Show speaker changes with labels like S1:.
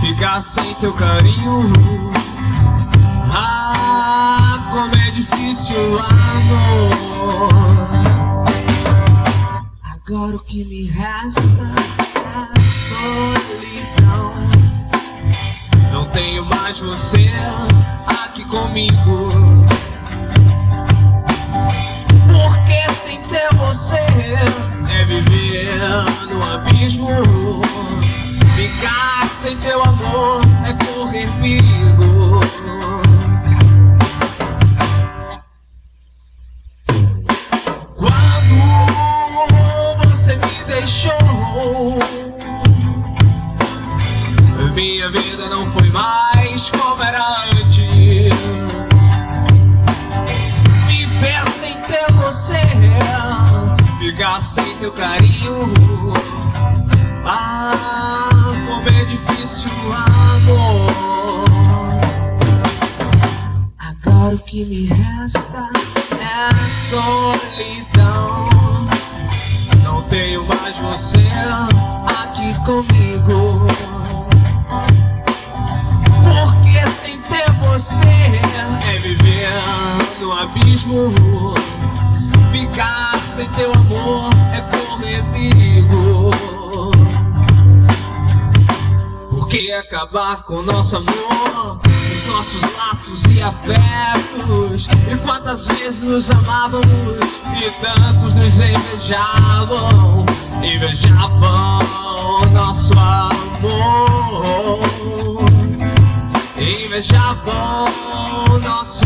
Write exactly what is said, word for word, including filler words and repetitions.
S1: ficar sem teu carinho. Ah, como é difícil o amor. Agora o que me resta é solidão. Não tenho mais você aqui comigo. Porque sem ter você é viver no abismo. Ficar sem teu amor é correr perigo. Quando você me deixou, minha vida não foi mais como era antes. Viver sem ter você, ficar sem teu carinho. Ah, como é difícil o amor. Agora o que me resta é a solidão. Não tenho mais você aqui comigo. Porque sem ter você é viver no abismo. Ficar sem teu amor é correr perigo. Porque acabar com nosso amor, os nossos laços e afetos. E quantas vezes nos amávamos e tantos nos invejavam. Invejavam nosso amor. Invejavam nosso